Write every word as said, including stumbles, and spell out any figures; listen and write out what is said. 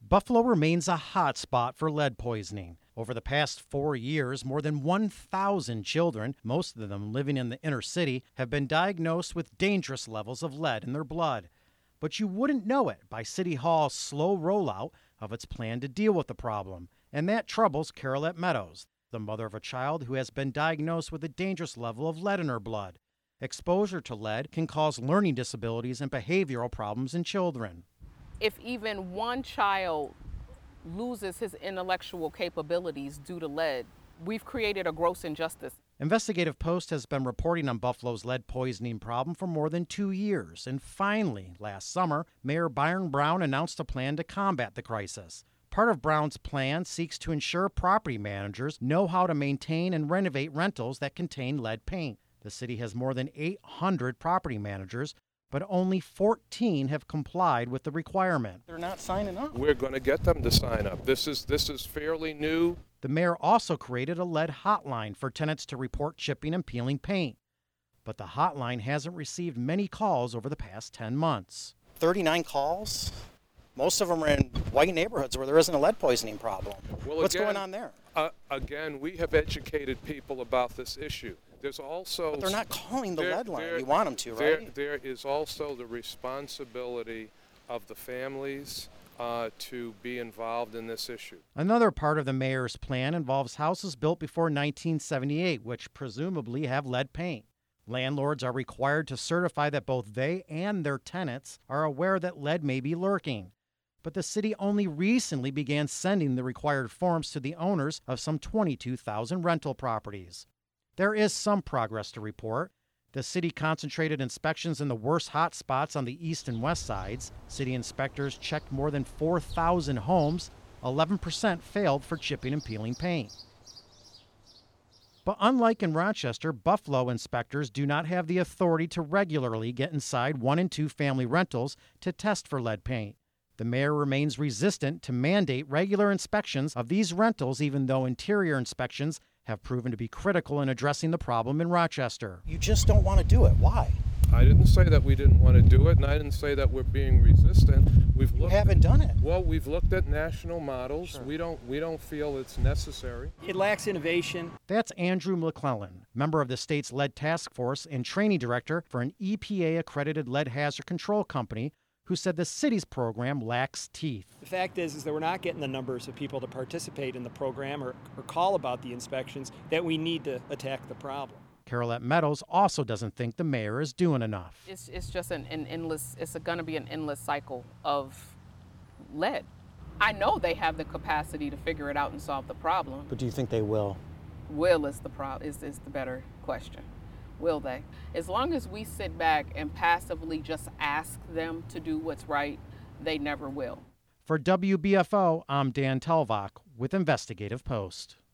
Buffalo remains a hot spot for lead poisoning. Over the past four years, more than one thousand children, most of them living in the inner city, have been diagnosed with dangerous levels of lead in their blood. But you wouldn't know it by City Hall's slow rollout of its plan to deal with the problem. And that troubles Carolette Meadows, the mother of a child who has been diagnosed with a dangerous level of lead in her blood. Exposure to lead can cause learning disabilities and behavioral problems in children. If even one child loses his intellectual capabilities due to lead, we've created a gross injustice. Investigative Post has been reporting on Buffalo's lead poisoning problem for more than two years. And finally, last summer, Mayor Byron Brown announced a plan to combat the crisis. Part of Brown's plan seeks to ensure property managers know how to maintain and renovate rentals that contain lead paint. The city has more than eight hundred property managers, but only fourteen have complied with the requirement. They're not signing up. We're going to get them to sign up. This is this is fairly new. The mayor also created a lead hotline for tenants to report chipping and peeling paint. But the hotline hasn't received many calls over the past ten months. thirty-nine calls? Most of them are in white neighborhoods where there isn't a lead poisoning problem. Well, What's again, going on there? Uh, again, we have educated people about this issue. There's also... But they're not calling the there, lead line. there, You want them to, there, right? There is also the responsibility of the families uh, to be involved in this issue. Another part of the mayor's plan involves houses built before nineteen seventy-eight, which presumably have lead paint. Landlords are required to certify that both they and their tenants are aware that lead may be lurking. But the city only recently began sending the required forms to the owners of some twenty-two thousand rental properties. There is some progress to report. The city concentrated inspections in the worst hot spots on the east and west sides. City inspectors checked more than four thousand homes. eleven percent failed for chipping and peeling paint. But unlike in Rochester, Buffalo inspectors do not have the authority to regularly get inside one and two family rentals to test for lead paint. The mayor remains resistant to mandate regular inspections of these rentals, even though interior inspections have proven to be critical in addressing the problem in Rochester. You just don't want to do it. Why? I didn't say that we didn't want to do it, and I didn't say that we're being resistant. We've You looked haven't at, done it. Well, we've looked at national models. Sure. We don't we don't feel it's necessary. It lacks innovation. That's Andrew McClellan, member of the state's lead task force and training director for an E P A-accredited lead hazard control company, who said the city's program lacks teeth. The fact is, is that we're not getting the numbers of people to participate in the program or, or call about the inspections that we need to attack the problem. Carolette Meadows also doesn't think the mayor is doing enough. It's, it's just an, an endless, it's going to be an endless cycle of lead. I know they have the capacity to figure it out and solve the problem. But do you think they will? Will is the pro- is, is the better question. Will they? As long as we sit back and passively just ask them to do what's right, they never will. For W B F O, I'm Dan Telvach with Investigative Post.